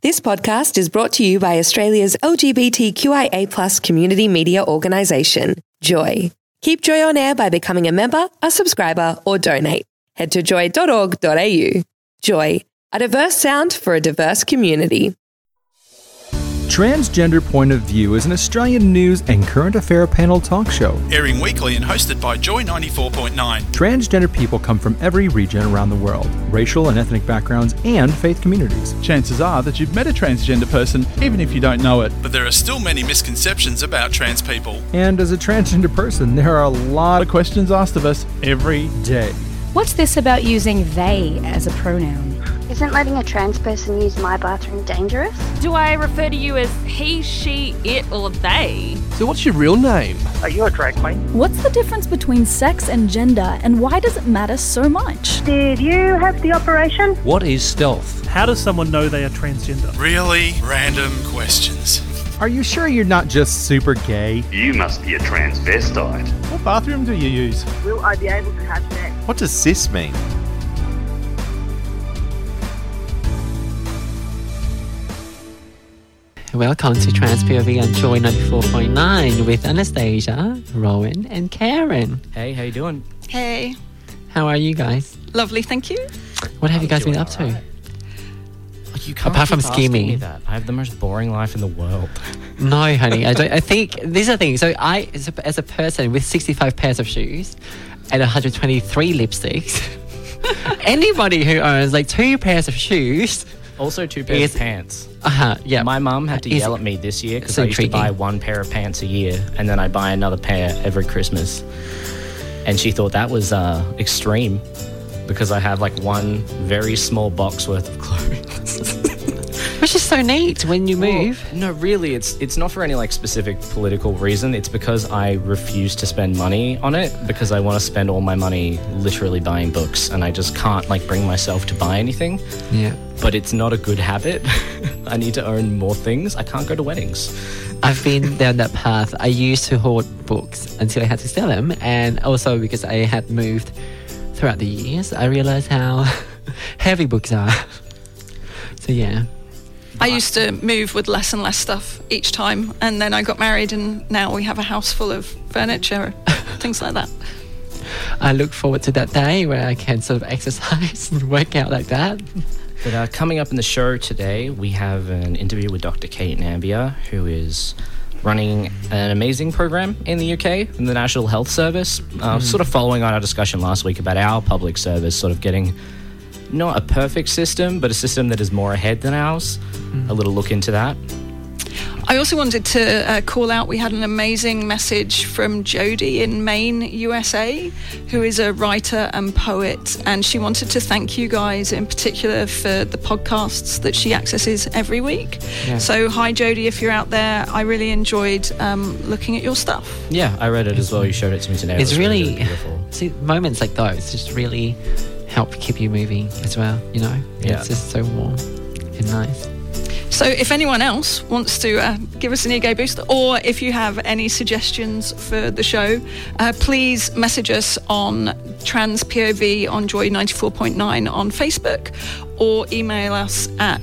This podcast is brought to you by Australia's LGBTQIA+ community media organisation, Joy. Keep Joy on air by becoming a member, a subscriber, or donate. Head to joy.org.au. Joy, a diverse sound for a diverse community. Transgender Point of View is an Australian news and current affair panel talk show. Airing weekly and hosted by Joy 94.9. Transgender people come from every region around the world, racial and ethnic backgrounds, and faith communities. Chances are that you've met a transgender person, even if you don't know it. But there are still many misconceptions about trans people. And as a transgender person, there are a lot of questions asked of us every day. What's this about using they as a pronoun? Isn't letting a trans person use my bathroom dangerous? Do I refer to you as he, she, it, or they? So what's your real name? Are you a drag queen? What's the difference between sex and gender, and why does it matter so much? Did you have the operation? What is stealth? How does someone know they are transgender? Really random questions. Are you sure you're not just super gay? You must be a transvestite. What bathroom do you use? Will I be able to have sex? What does cis mean? Welcome to Trans POV on Joy 94.9 with Anastasia, Rowan, and Karen. Hey, how you doing? Hey. How are you guys? Lovely, thank you. What have you guys been up to? Right. You can't apart from keep asking scheming. me that. I have the most boring life in the world. No, honey. I think these are things. So I, as a person with 65 pairs of shoes and 123 lipsticks, anybody who owns like 2 pairs of shoes. Also 2 pairs of pants. Yeah. My mum had to yell at me this year because I used to buy 1 pair of pants a year and then I buy another pair every Christmas. And she thought that was extreme because I have like one very small box worth of clothes. Which is so neat when you move. Well, no, really, it's not for any like specific political reason. It's because I refuse to spend money on it because I want to spend all my money literally buying books and I just can't like bring myself to buy anything. Yeah. But it's not a good habit. I need to own more things. I can't go to weddings. I've been down that path. I used to hoard books until I had to sell them, and also because I had moved throughout the years, I realized how heavy books are. So yeah. I used to move with less and less stuff each time, and then I got married and now we have a house full of furniture, things like that. I look forward to that day where I can sort of exercise and work out like that. But coming up in the show today, we have an interview with Dr. Kate Nambiar, who is running an amazing program in the UK, in the National Health Service, sort of following on our discussion last week about our public service, sort of getting not a perfect system, but a system that is more ahead than ours. A little look into that. I also wanted to call out, we had an amazing message from Jodie in Maine, USA, who is a writer and poet, and she wanted to thank you guys in particular for the podcasts that she accesses every week. Yeah. So hi Jodie, if you're out there, I really enjoyed looking at your stuff. Yeah, I read it as well. You showed it to me today. It's really beautiful. See, moments like those just really help keep you moving as well, you know? Yeah. It's just so warm and nice. So if anyone else wants to give us an ego boost, or if you have any suggestions for the show, please message us on Trans POV on Joy 94.9 on Facebook, or email us at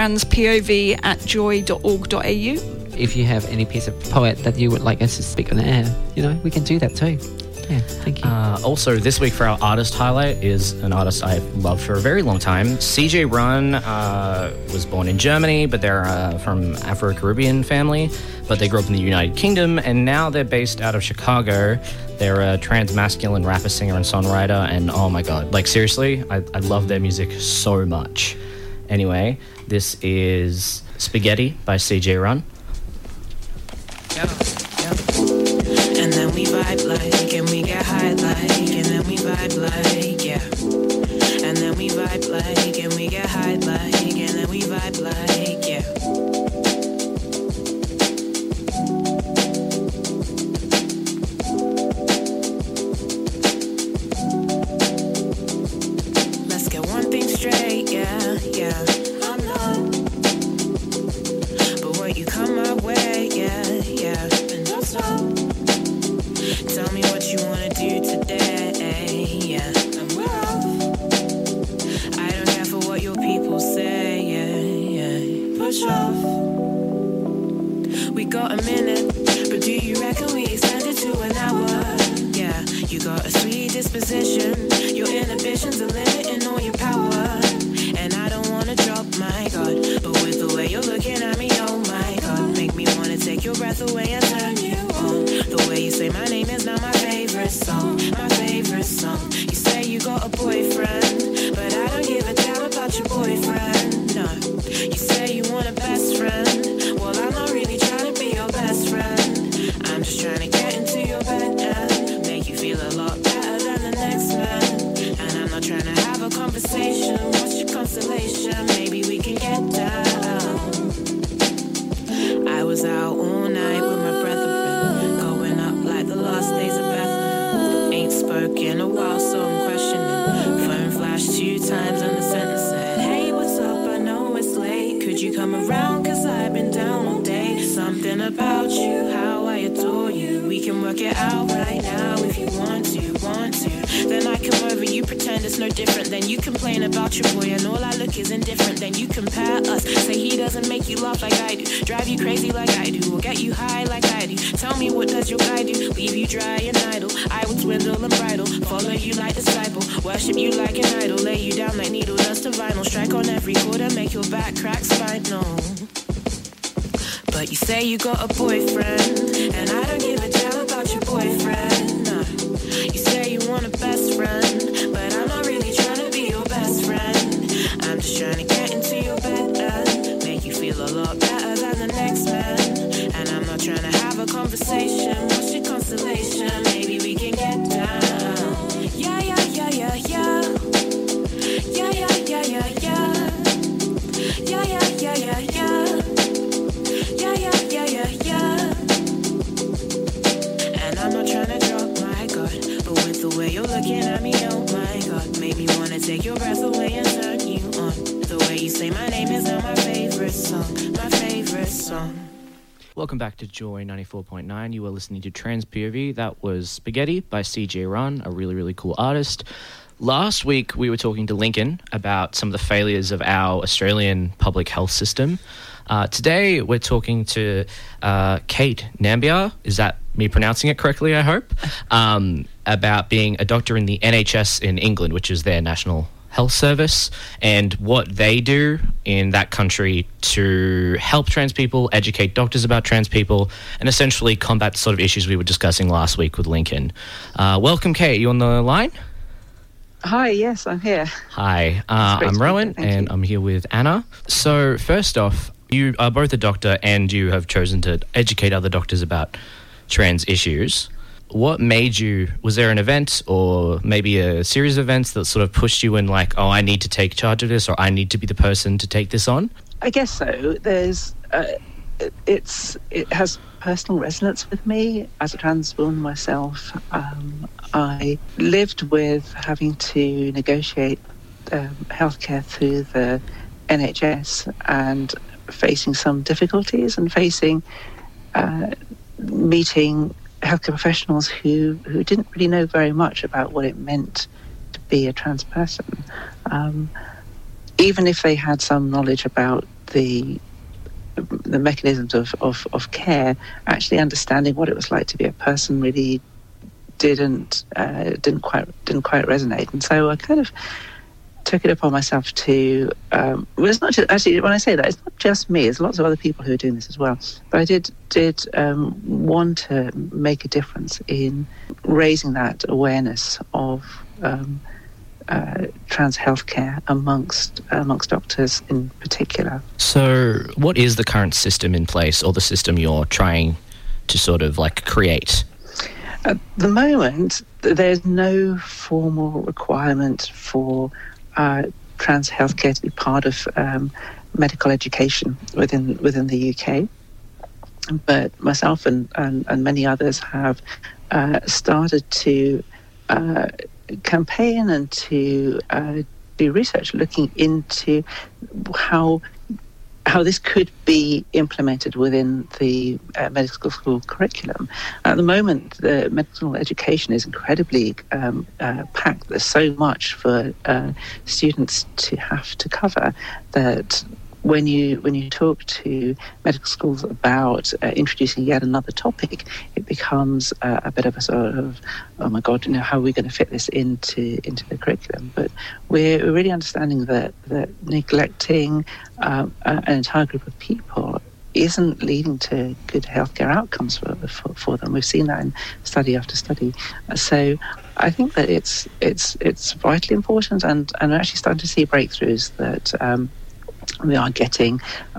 transpov@joy.org.au. If you have any piece of poet that you would like us to speak on the air, you know, we can do that too. Yeah, thank you. Also, this week for our artist highlight is an artist I've loved for a very long time. CJ Run was born in Germany, but they're from Afro-Caribbean family, but they grew up in the United Kingdom, and now they're based out of Chicago. They're a trans-masculine rapper, singer, and songwriter, and oh my god, like seriously, I love their music so much. Anyway, this is Spaghetti by CJ Run. Yeah. And then we vibe like, and we get high like, and then we vibe like, yeah. And then we vibe like, and we get high like, and then we vibe like, yeah. Let's get one thing straight, yeah, yeah. I'm not, but when you come my way, yeah, yeah. And don't stop. Tell me what you wanna do today, yeah. And we're off. I don't care for what your people say, yeah, yeah. switch off. We got a minute, but do you reckon we extend it to an hour? Yeah, you got a sweet disposition. Your inhibitions are limiting all your power. And I don't wanna drop, my God, but with the way you're looking at me, oh my God, make me wanna take your breath away and turn you on. The way you say my name is now my favorite song, my favorite song. You say you got a boyfriend, but I don't give a damn about your boyfriend, no. You say you want a best friend, well I'm not really trying to be your best friend. I'm just trying to get into your bed and make you feel a lot better than the next man. And I'm not trying to have a conversation, what's your constellation? Maybe we can get down. I was out all night with my brethren, going up like the last days of Bethlehem. Ain't spoken in a while, so I'm questioning. Phone flashed 2 times and the sentence said, hey, what's up? I know it's late. Could you come around? Cause I've been down all day. Something about you, how I adore you. We can work it out right now if you want to. Then I come over, you pretend it's no different. Then you complain about your boy and all I look is indifferent. Then you compare us, say he doesn't make you laugh like I do, drive you crazy like I do, or get you high like I do. Tell me what does your guy do, leave you dry and idle. I will dwindle and bridle, follow you like disciple, worship you like an idol, lay you down like needle dust to vinyl, strike on every chord and make your back crack spinal. But you say you got a boyfriend, and I don't give a damn about your boyfriend, no. You say you want a best friend, but I'm not really trying to be your best friend. I'm just trying to get into your bed and make you feel a lot better than the next man. And I'm not trying to have a conversation, what's your constellation? Maybe we can get down. Yeah, yeah, yeah, yeah, yeah. Yeah, yeah, yeah, yeah, yeah. Yeah, yeah, yeah, yeah, yeah. Yeah, yeah, yeah, yeah, yeah. And I'm not trying to drop, my God, but with the way you're looking at me, oh my God, made me wanna take your breath away and turn you on. The way you say my name is now my favorite song, my favorite song. Welcome back to Joy 94.9. You are listening to Trans POV. That was Spaghetti by CJ Run, a really, really cool artist. Last week, we were talking to Lincoln about some of the failures of our Australian public health system. Today, we're talking to Kate Nambiar. Is that me pronouncing it correctly, I hope? About being a doctor in the NHS in England, which is their national health service, and what they do in that country to help trans people, educate doctors about trans people, and essentially combat the sort of issues we were discussing last week with Lincoln. Welcome, Kate. You on the line? Hi, yes, I'm here. Hi, I'm Rowan, and I'm here with Anna. So, first off, you are both a doctor and you have chosen to educate other doctors about trans issues. What made you, was there an event or maybe a series of events that sort of pushed you in like, oh, I need to take charge of this or I need to be the person to take this on? I guess so. There's, it has personal resonance with me as a trans woman myself. I lived with having to negotiate healthcare through the NHS and facing some difficulties and facing meeting healthcare professionals who didn't really know very much about what it meant to be a trans person. Even if they had some knowledge about the mechanisms of care, actually understanding what it was like to be a person really didn't quite resonate. And so I kind of took it upon myself to, well, it's not just, actually, when I say that, it's not just me, there's lots of other people who are doing this as well, but I did want to make a difference in raising that awareness of trans healthcare amongst doctors in particular. So what is the current system in place, or the system you're trying to sort of like create? At the moment, there's no formal requirement for trans healthcare to be part of medical education within the UK. But myself and many others have started to campaign and to do research looking into how this could be implemented within the medical school curriculum. At the moment, the medical education is incredibly packed. There's so much for students to have to cover that when you talk to medical schools about introducing yet another topic, it becomes a bit of a sort of, oh my God, how are we going to fit this into the curriculum? But we're really understanding that neglecting an entire group of people isn't leading to good healthcare outcomes for them. We've seen that in study after study. So I think that it's vitally important, and we're actually starting to see breakthroughs that we are getting,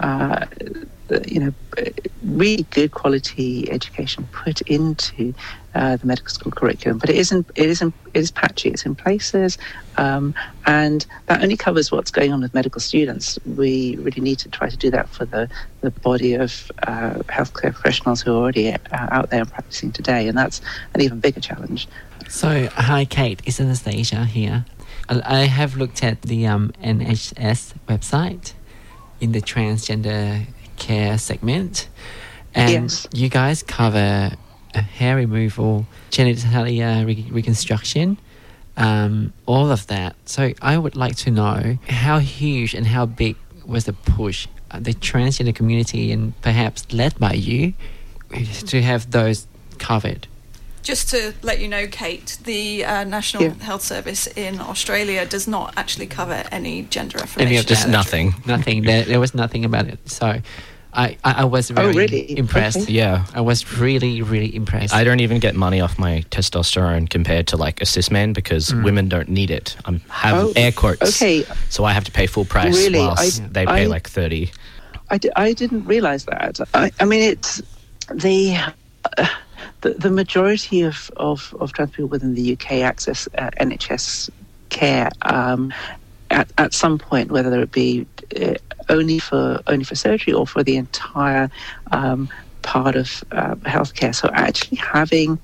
really good quality education put into the medical school curriculum. But it is patchy. It's in places, and that only covers what's going on with medical students. We really need to try to do that for the body of healthcare professionals who are already out there and practicing today, and that's an even bigger challenge. So, hi Kate, it's Anastasia here. I have looked at the NHS website in the transgender care segment, and yes, you guys cover hair removal, genitalia reconstruction, all of that. So I would like to know how huge and how big was the push, the transgender community, and perhaps led by you, to have those covered. Just to let you know, Kate, the National Health Service in Australia does not actually cover any gender affirmation. Just nothing. Nothing. There was nothing about it. So I was really impressed. Okay. Yeah. I was really, really impressed. I don't even get money off my testosterone compared to like a cis man, because women don't need it. I have air quotes. Okay. So I have to pay full price whilst they pay like 30. I didn't realise that. I mean, it's the majority of trans people within the UK access NHS care at some point, whether it be only for surgery or for the entire part of healthcare. So actually having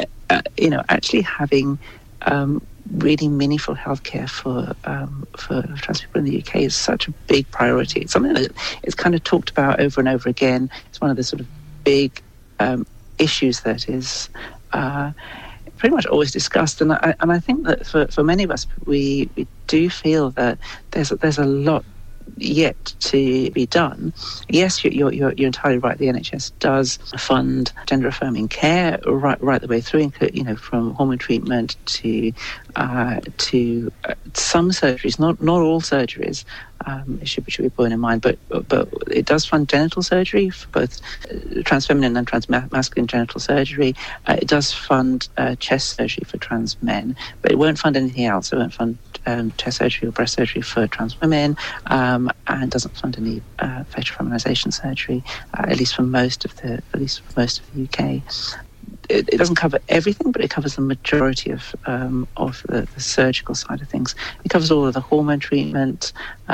really meaningful healthcare for trans people in the UK is such a big priority. It's something that is kind of talked about over and over again. It's one of the sort of big issues that is pretty much always discussed, and I think that for many of us, we do feel that there's a lot yet to be done. Yes, you're entirely right. The NHS does fund gender affirming care right the way through, from hormone treatment to some surgeries, not all surgeries. It should be borne in mind, but it does fund genital surgery for both trans-feminine and trans-masculine genital surgery. It does fund chest surgery for trans men, but it won't fund anything else. It won't fund chest surgery or breast surgery for trans women, and doesn't fund any facial feminization surgery, at least for most of the UK. It doesn't cover everything, but it covers the majority of the surgical side of things. It covers all of the hormone treatment,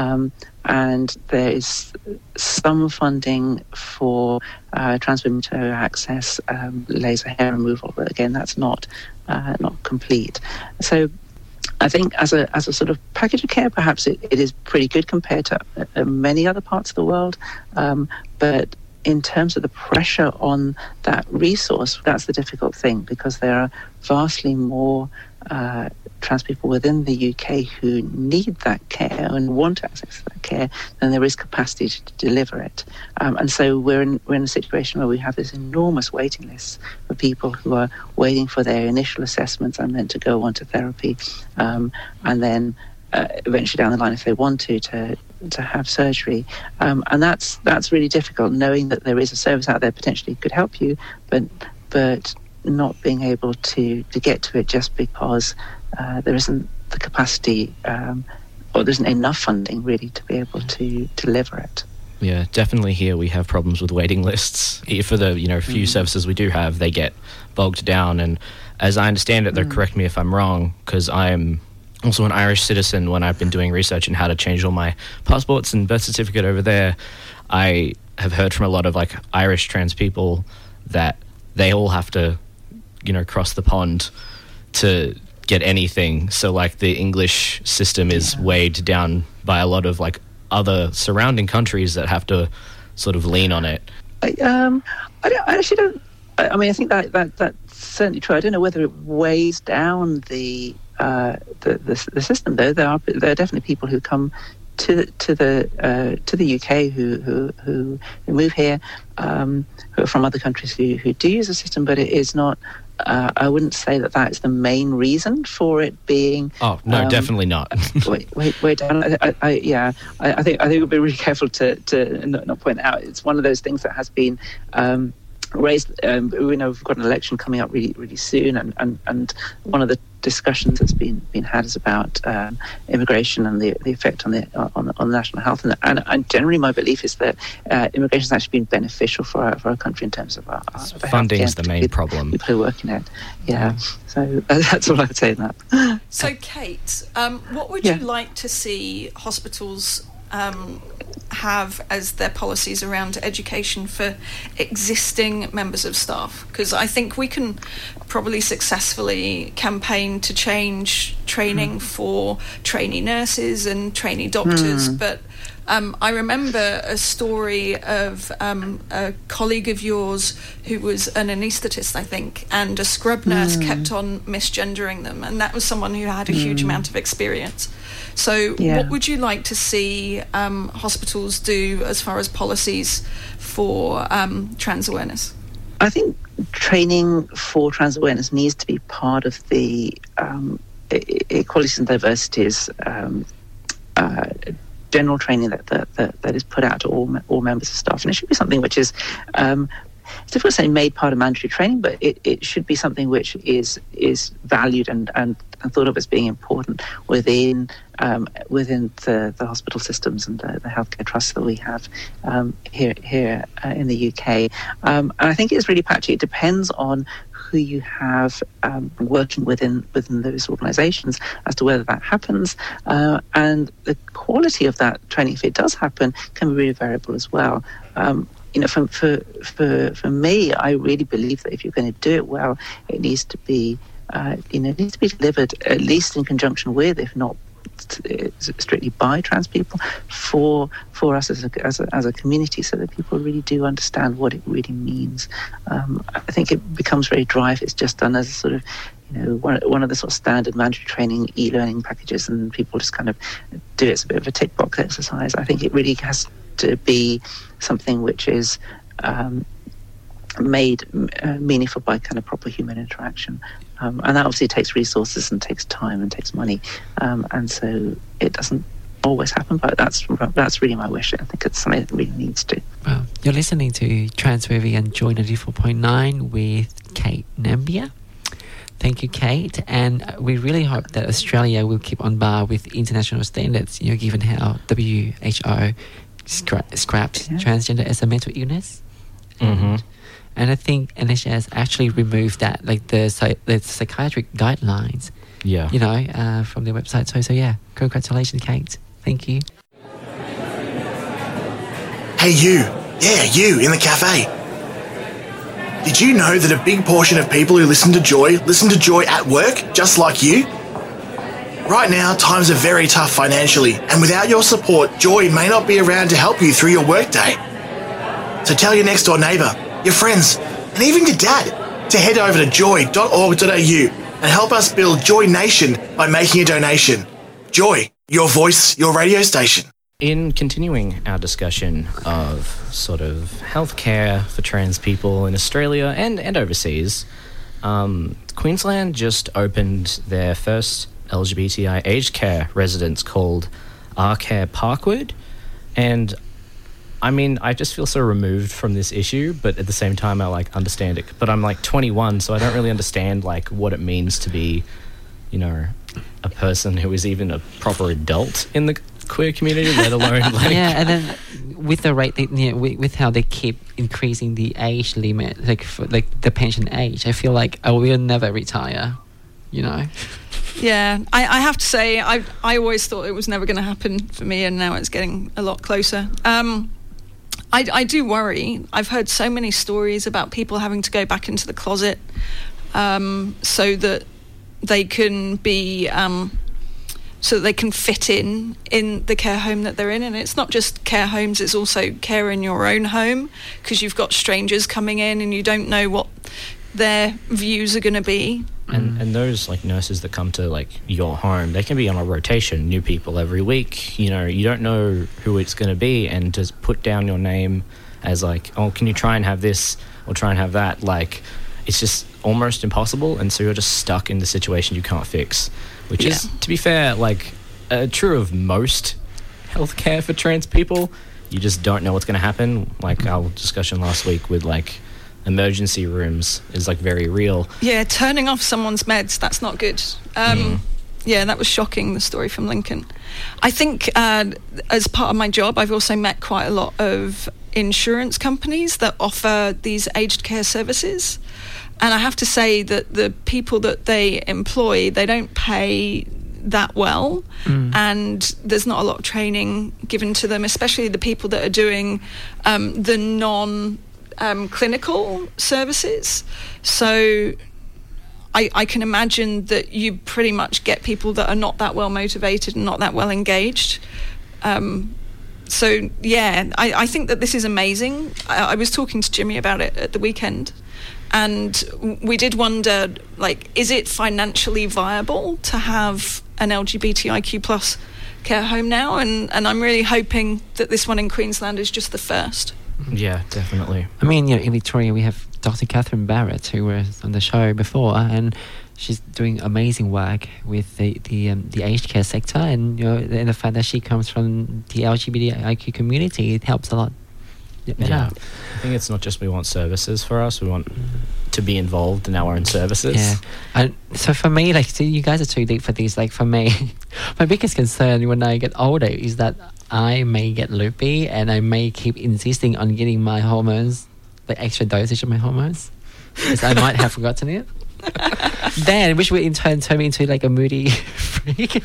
and there is some funding for trans women to access laser hair removal, but again, that's not complete. So I think as a sort of package of care, perhaps it is pretty good compared to many other parts of the world, but in terms of the pressure on that resource, that's the difficult thing, because there are vastly more trans people within the UK who need that care and want access to that care than there is capacity to deliver it. And so we're in a situation where we have this enormous waiting list for people who are waiting for their initial assessments and then to go on to therapy, and then eventually down the line, if they want to have surgery, and that's really difficult, knowing that there is a service out there potentially could help you, but not being able to get to it just because there isn't the capacity or there isn't enough funding really to be able to deliver it. Yeah, definitely here we have problems with waiting lists. For the few services we do have, they get bogged down, and as I understand it, though, correct me if I'm wrong, because I'm also an Irish citizen. When I've been doing research on how to change all my passports and birth certificate over there, I have heard from a lot of Irish trans people that they all have to, cross the pond to get anything. So the English system is weighed down by a lot of other surrounding countries that have to sort of lean on it. I think that's certainly true. I don't know whether it weighs down the system, though. There are definitely people who come to the UK who move here, who are from other countries who do use the system, but it is not. I wouldn't say that is the main reason for it being. Oh no, definitely not. wait down. I think we'll be really careful to not point out. It's one of those things that has been raised. We know we've got an election coming up really, really soon, and one of the discussions that's been had is about immigration and the effect on the national health. And generally, my belief is that immigration has actually been beneficial for our country in terms of our funding is the main problem. People who are working it, So that's all I would say on that. So, Kate, what would you like to see hospitals have as their policies around education for existing members of staff? Because I think we can probably successfully campaign to change training for trainee nurses and trainee doctors, but I remember a story of a colleague of yours who was an anaesthetist, I think, and a scrub nurse kept on misgendering them, and that was someone who had a huge amount of experience. So what would you like to see hospitals do as far as policies for trans awareness? I think training for trans awareness needs to be part of the equalities and diversities general training that is put out to all members of staff, and it should be something which is it's difficult to say made part of mandatory training, but it should be something which is valued and thought of as being important within the hospital systems and the healthcare trusts that we have here in the UK. And I think it's really patchy. It depends on who you have working within those organisations as to whether that happens, and the quality of that training, if it does happen, can be really variable as well. For me, I really believe that if you're going to do it well, it needs to be delivered at least in conjunction with, if not strictly by, trans people for us as a community, so that people really do understand what it really means. I think it becomes very dry if it's just done as a sort of, one of the sort of standard mandatory training e-learning packages, and people just kind of do it as a bit of a tick box exercise. I think it really has to be something which is made meaningful by kind of proper human interaction, and that obviously takes resources and takes time and takes money, and so it doesn't always happen, but that's really my wish. I think it's something that really needs to. Well, you're listening to Transworthy and Joy 94.9 with Kate Nambiar. Thank you, Kate, and we really hope that Australia will keep on bar with international standards, given how WHO scrapped transgender as a mental illness. And I think NHS actually removed that, like the psychiatric guidelines. From their website. So congratulations, Kate. Thank you. Hey, you. Yeah, you in the cafe. Did you know that a big portion of people who listen to Joy at work, just like you? Right now, times are very tough financially, and without your support, Joy may not be around to help you through your workday. So tell your next door neighbour, your friends, and even your dad to head over to joy.org.au and help us build Joy Nation by making a donation. Joy, your voice, your radio station. In continuing our discussion of sort of healthcare for trans people in Australia and overseas, Queensland just opened their first LGBTI aged care residence called R-Care Parkwood, and I mean, I just feel so removed from this issue, but at the same time I understand it. But I'm 21, so I don't really understand what it means to be, a person who is even a proper adult in the queer community, let alone and then with the rate with how they keep increasing the age limit, the pension age, I feel like I will never retire. Yeah, I have to say, I always thought it was never going to happen for me, and now it's getting a lot closer. I do worry. I've heard so many stories about people having to go back into the closet so that they can be so that they can fit in the care home that they're in. And it's not just care homes, it's also care in your own home, because you've got strangers coming in and you don't know what their views are going to be. And those like nurses that come to like your home, they can be on a rotation, new people every week. You know, you don't know who it's going to be, and to put down your name as like, oh, can you try and have this or try and have that? Like, it's just almost impossible, and so you're just stuck in the situation you can't fix, which is, to be fair, like true of most healthcare for trans people. You just don't know what's going to happen. Like our discussion last week with like emergency rooms is like very real. Yeah, turning off someone's meds, that's not good. Yeah, that was shocking, the story from Lincoln. I think as part of my job, I've also met quite a lot of insurance companies that offer these aged care services. And I have to say that the people that they employ, they don't pay that well, and there's not a lot of training given to them, especially the people that are doing the non-clinical services. So I can imagine that you pretty much get people that are not that well motivated and not that well engaged. So yeah, I think that this is amazing. I was talking to Jimmy about it at the weekend, and we did wonder, like, is it financially viable to have an LGBTIQ plus care home now? And I'm really hoping that this one in Queensland is just the first. Yeah, definitely. I mean, you know, in Victoria we have Dr. Catherine Barrett, who was on the show before, and she's doing amazing work with the aged care sector, and you know, and the fact that she comes from the LGBTIQ community, it helps a lot. Yeah, I think it's not just we want services for us; we want to be involved in our own services. Yeah, and so for me, like, see, you guys are too deep for this. Like, for me, my biggest concern when I get older is that I may get loopy, and I may keep insisting on getting my hormones, the extra dosage of my hormones, because I might have forgotten it. Then, which will in turn turn me into like a moody freak.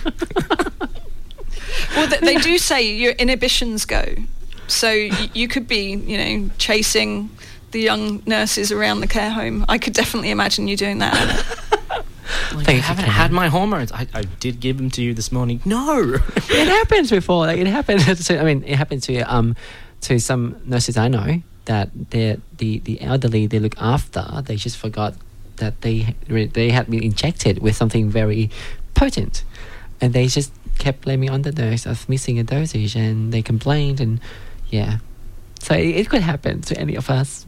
Well, they do say your inhibitions go. So you could be, you know, chasing the young nurses around the care home. I could definitely imagine you doing that. Like, I haven't had my hormones. I did give them to you this morning. No, it happens before. Like, it happened. It happened to some nurses I know that the elderly they look after. They just forgot that they had been injected with something very potent, and they just kept blaming on the nurse of missing a dosage, and they complained, and yeah, so it could happen to any of us.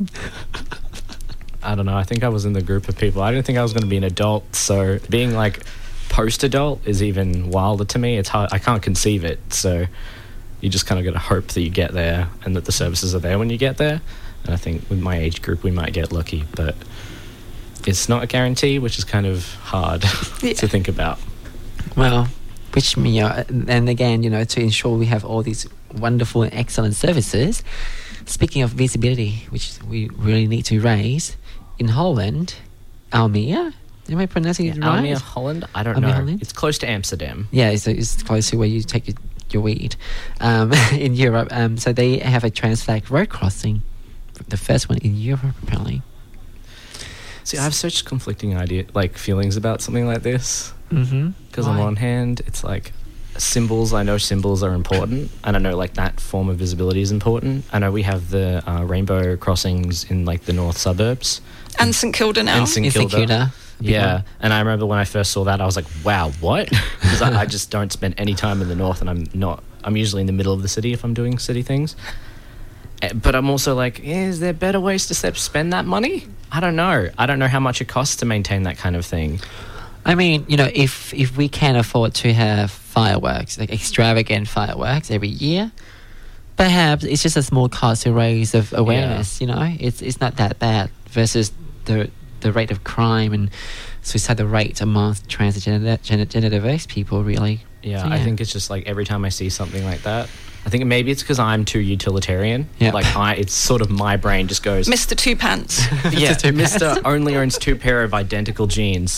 I don't know. I think I was in the group of people. I didn't think I was going to be an adult, so being like post-adult is even wilder to me. It's hard. I can't conceive it. So you just kind of got to hope that you get there and that the services are there when you get there. And I think with my age group, we might get lucky, but it's not a guarantee, which is kind of hard to think about. Well, which, you know, and again, you know, to ensure we have all these wonderful and excellent services, speaking of visibility, which we really need to raise, in Holland, Almere, am I pronouncing it right? Almere, Holland? I don't know. Holland? It's close to Amsterdam. Yeah, it's close to where you take your weed in Europe. So they have a trans flag road crossing, the first one in Europe, apparently. See, I have such conflicting feelings about something like this. Because on one hand, it's like symbols. I know symbols are important, and I know like that form of visibility is important. I know we have the rainbow crossings in like the north suburbs. And St Kilda now. And St Kilda. Yeah, and I remember when I first saw that, I was like, wow, what? Because I just don't spend any time in the north, and I'm usually in the middle of the city if I'm doing city things. But I'm also like, is there better ways to spend that money? I don't know. I don't know how much it costs to maintain that kind of thing. I mean, you know, if we can afford to have fireworks, like extravagant fireworks every year, perhaps it's just a small cost to raise of awareness. You know, it's not that bad versus the rate of crime and suicidal rate amongst transgender diverse people. Really. Yeah, so, I think it's just like every time I see something like that, I think maybe it's because I'm too utilitarian. Yeah. Like it's sort of my brain just goes, Mr. Two Pants. Yeah, Mr. only owns 2 pair of identical jeans.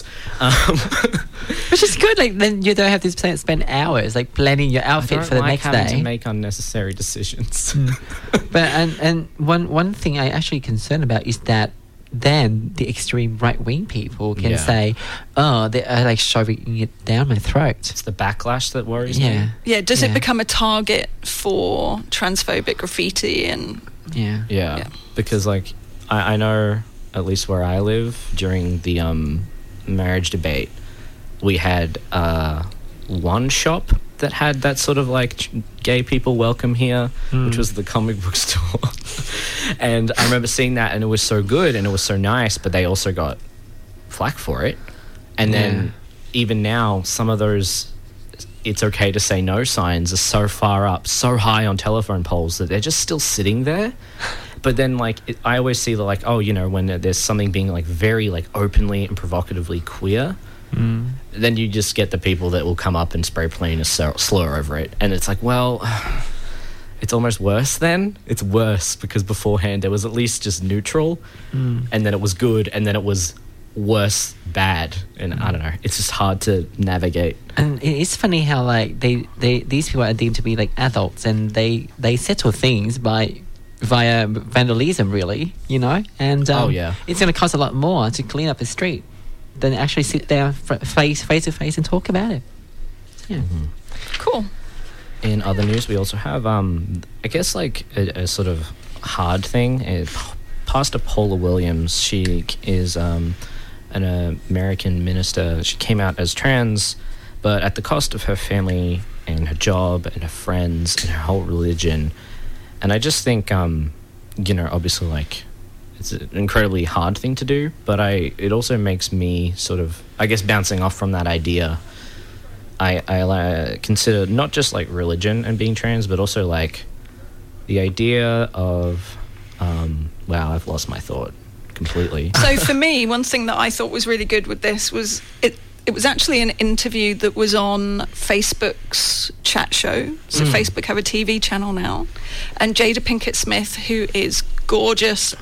Which is good. Like, then you don't have to spend hours like planning your outfit for the next day. I don't like having to make unnecessary decisions. But and one thing I actually concerned about is that then the extreme right-wing people can say, oh, they are like shoving it down my throat. It's the backlash that worries me. Yeah, does it become a target for transphobic graffiti and... Yeah. Because like I know at least where I live, during the marriage debate, we had one shop that had that sort of like gay people welcome here, which was the comic book store. And I remember seeing that, and it was so good and it was so nice, but they also got flack for it. And then even now, some of those "it's okay to say no" signs are so far up, so high on telephone poles that they're just still sitting there. But then, like, I always see the, like, oh, you know, when there's something being, like, very, like, openly and provocatively queer, then you just get the people that will come up and spray paint a slur over it. And it's like, well, it's almost worse then. It's worse because beforehand there was at least just neutral, and then it was good, and then it was worse bad. And I don't know. It's just hard to navigate. And it's funny how, like, these people are deemed to be, like, adults, and they settle things via vandalism, really, you know, and it's going to cost a lot more to clean up a street than actually sit there face to face and talk about it. Yeah. Cool. In other news, we also have, I guess, like a sort of hard thing. Pastor Paula Williams, she is an American minister. She came out as trans, but at the cost of her family and her job and her friends and her whole religion. And I just think, you know, obviously, like, it's an incredibly hard thing to do, but it also makes me sort of, I guess, bouncing off from that idea, I consider not just, like, religion and being trans, but also, like, the idea of, wow, I've lost my thought completely. So for me, one thing that I thought was really good with this was it was actually an interview that was on Facebook's chat show. So Facebook have a TV channel now. And Jada Pinkett Smith, who is gorgeous,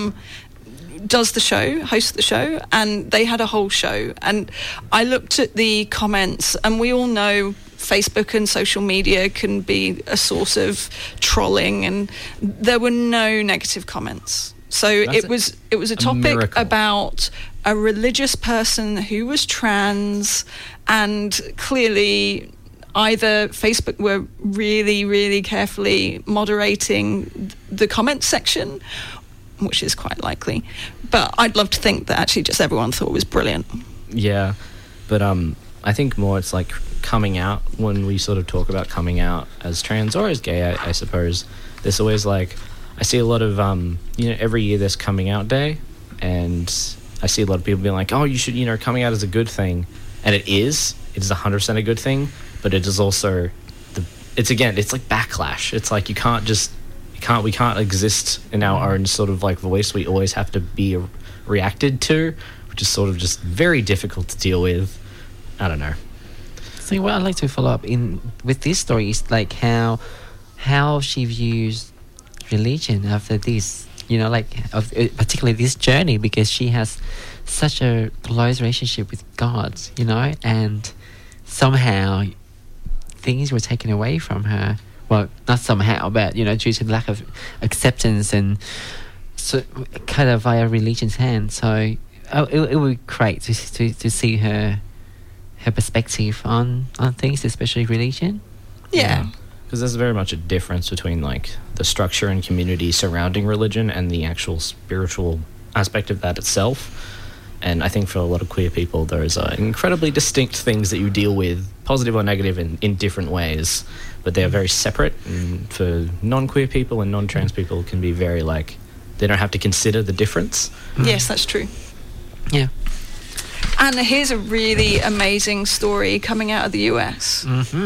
does the show, hosts the show, and they had a whole show. And I looked at the comments, and we all know Facebook and social media can be a source of trolling, and there were no negative comments. So it was a topic about a religious person who was trans, and clearly either Facebook were really, really carefully moderating the comment section, which is quite likely. But I'd love to think that actually just everyone thought it was brilliant. Yeah, but I think more it's like coming out. When we sort of talk about coming out as trans or as gay, I suppose, there's always like, I see a lot of, you know, every year there's coming out day, and I see a lot of people being like, oh, you should, you know, coming out is a good thing. And it is 100% a good thing, but it is also, it's like backlash. It's like we can't exist in our own sort of like voice. We always have to be reacted to, which is sort of just very difficult to deal with. I don't know. So what I'd like to follow up with this story is like how she views religion after this, you know, like particularly this journey, because she has such a close relationship with God, you know, and somehow things were taken away from her. Well, not somehow, but, you know, due to the lack of acceptance and so kind of via religion's hand. So it would be great to see her perspective on things, especially religion. Yeah. Because there's very much a difference between like the structure and community surrounding religion and the actual spiritual aspect of that itself. And I think for a lot of queer people, those are incredibly distinct things that you deal with, positive or negative, in different ways. But they're very separate. And for non-queer people and non-trans people, can be very like, they don't have to consider the difference. Yes, that's true. Yeah. And here's a really amazing story coming out of the US.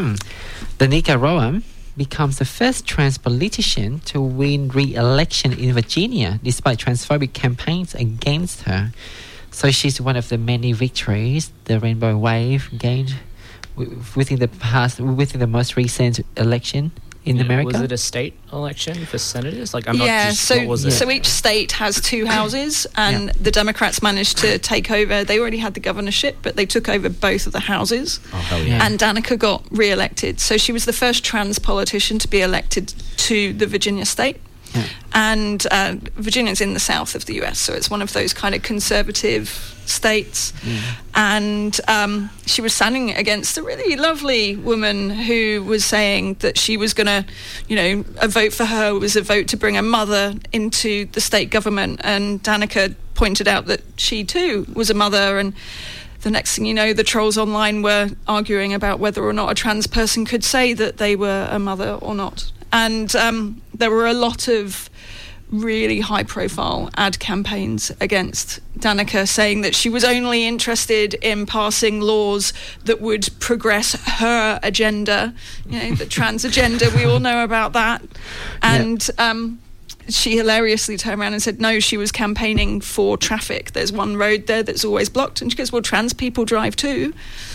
Danica Roem becomes the first trans politician to win re-election in Virginia despite transphobic campaigns against her. So she's one of the many victories the Rainbow Wave gained within the most recent election in America. Was it a state election for senators? Like, I'm not just, what was it? So each state has 2 houses, and the Democrats managed to take over. They already had the governorship, but they took over both of the houses. Oh, hell yeah. And Danica got re-elected. So she was the first trans politician to be elected to the Virginia state. Yeah. And Virginia's in the south of the US, so it's one of those kind of conservative states. And she was standing against a really lovely woman who was saying that she was going to, you know, a vote for her was a vote to bring her mother into the state government. And Danica pointed out that she too was a mother, and the next thing you know, the trolls online were arguing about whether or not a trans person could say that they were a mother or not. And there were a lot of really high-profile ad campaigns against Danica, saying that she was only interested in passing laws that would progress her agenda, the trans agenda. We all know about that. And she hilariously turned around and said, no, she was campaigning for traffic. There's one road there that's always blocked. And she goes, well, trans people drive too.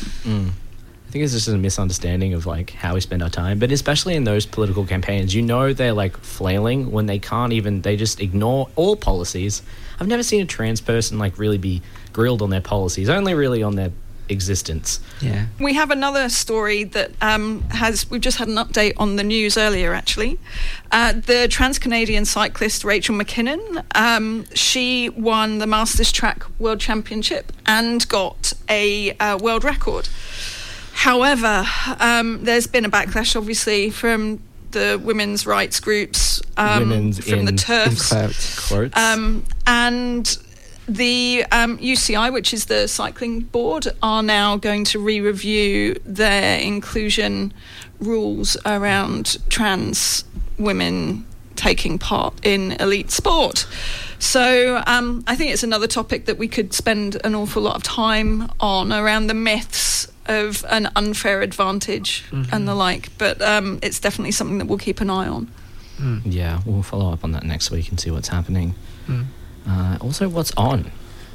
I think it's just a misunderstanding of like how we spend our time, but especially in those political campaigns, they're like flailing when they can't even, they just ignore all policies. I've never seen a trans person like really be grilled on their policies, only really on their existence. Yeah. We have another story that we've just had an update on the news earlier, actually. The trans-Canadian cyclist Rachel McKinnon, she won the Masters Track World Championship and got a world record. However, there's been a backlash, obviously, from the women's rights groups, from the TERFs. And the UCI, which is the cycling board, are now going to re-review their inclusion rules around trans women taking part in elite sport. So I think it's another topic that we could spend an awful lot of time on, around the myths of an unfair advantage and the like. But it's definitely something that we'll keep an eye on. Yeah, we'll follow up on that next week and see what's happening. Also, what's on?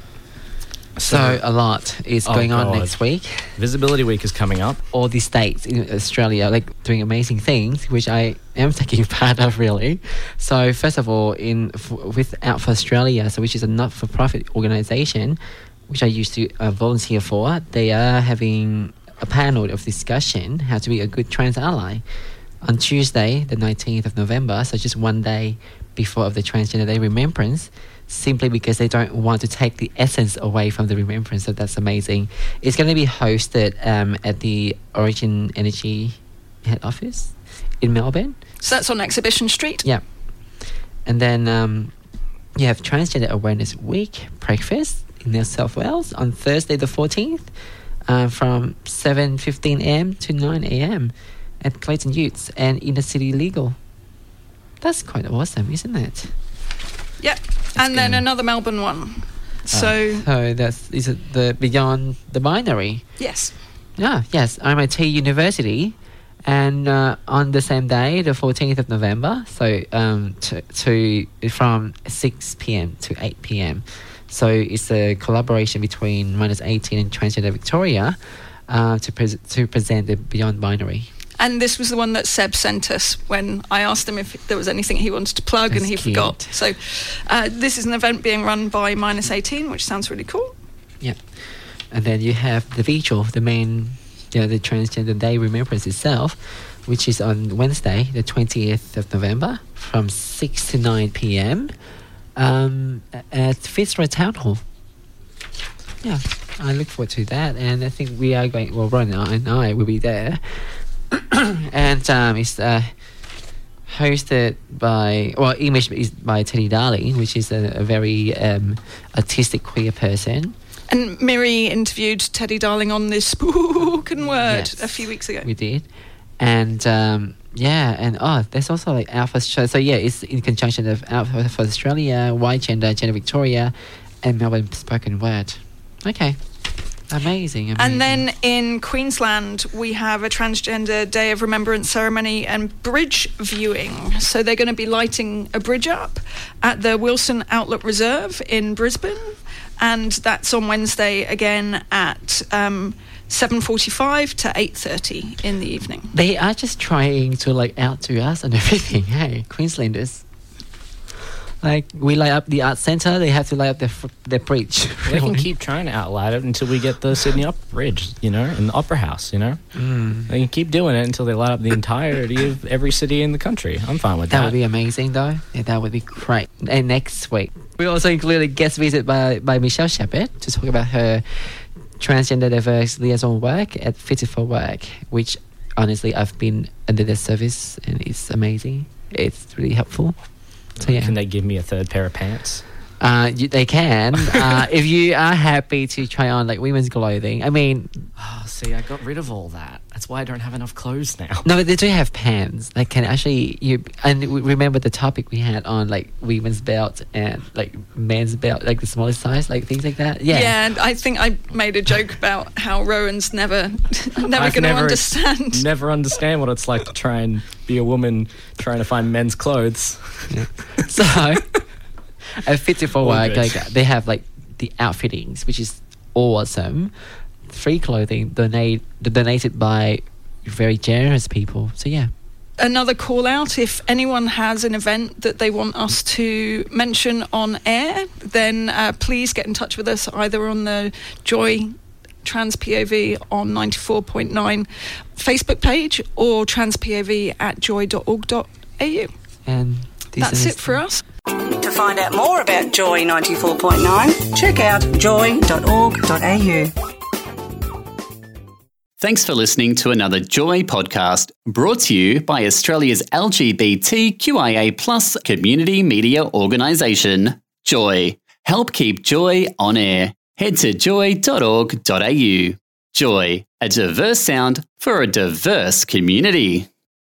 So a lot is going on next week. Visibility Week is coming up. All these states in Australia like doing amazing things, which I am taking part of, really. So first of all, with Out for Australia, which is a not-for-profit organisation, which I used to volunteer for, they are having a panel of discussion how to be a good trans ally on Tuesday, the 19th of November, so just one day before of the Transgender Day Remembrance, simply because they don't want to take the essence away from the remembrance. So that's amazing. It's going to be hosted at the Origin Energy head office in Melbourne. So that's on Exhibition Street? Yeah. And then you have Transgender Awareness Week breakfast in New South Wales on Thursday the 14th from 7:15am to 9am at Clayton Utes and Inner City Legal. That's quite awesome, isn't it? Yep. And then another Melbourne one. So is it the Beyond the Binary? Yes. Yes, RMIT University, and on the same day, the 14th of November, so from 6 p.m. to 8 p.m. So it's a collaboration between Minus18 and Transgender Victoria to present the Beyond Binary. And this was the one that Seb sent us when I asked him if there was anything he wanted to plug. That's and he cute. forgot. So this is an event being run by Minus18, which sounds really cool. Yeah. And then you have the vigil, the main, the Transgender Day Remembrance itself, which is on Wednesday, the 20th of November, from 6 to 9 p.m. At Fitzroy Town Hall. Yeah, I look forward to that, and I think we are going, well, Ron and I will be there. And it's hosted by, image is by Teddy Darling, which is a very artistic queer person. And Miri interviewed Teddy Darling on this spoken word a few weeks ago. We did. And there's also like Alpha Show. So it's in conjunction of Alpha for Australia, White Gender, Gender Victoria, and Melbourne Spoken Word. Okay. Amazing. And then in Queensland, we have a Transgender Day of Remembrance ceremony and bridge viewing. So they're going to be lighting a bridge up at the Wilson Outlet Reserve in Brisbane. And that's on Wednesday again at 7:45 to 8:30 in the evening. They are just trying to out to us and everything, hey, Queenslanders. Like, we light up the Arts Centre, they have to light up their bridge. They can keep trying to outlight it until we get the Sydney Opera Bridge, and the Opera House, They can keep doing it until they light up the entirety of every city in the country. I'm fine with that. That would be amazing, though. Yeah, that would be great. And next week, we also include a guest visit by Michelle Shepherd to talk about her transgender diverse liaison work at Fit for Work, which, honestly, I've been under their service, and it's amazing. It's really helpful. So, yeah. Can they give me a third pair of pants? They can. If you are happy to try on like women's clothing. I mean... Oh, see, I got rid of all that. That's why I don't have enough clothes now. No, they do have pants. They can actually... remember the topic we had on like women's belt and like men's belt, like the smallest size, like things like that. Yeah. Yeah, and I think I made a joke about how Rowan's never going to understand. Never understand what it's like to try and be a woman trying to find men's clothes. Yeah. So... At Fit for Work, like they have like the outfittings, which is awesome. Free clothing donated by very generous people. So yeah. Another call out, if anyone has an event that they want us to mention on air, then please get in touch with us either on the Joy Trans POV on 94.9 Facebook page or transpov@joy.org.au. And that's it for us. To find out more about Joy 94.9, check out joy.org.au. Thanks for listening to another Joy podcast brought to you by Australia's LGBTQIA+ community media organisation, Joy. Help keep Joy on air. Head to joy.org.au. Joy, a diverse sound for a diverse community.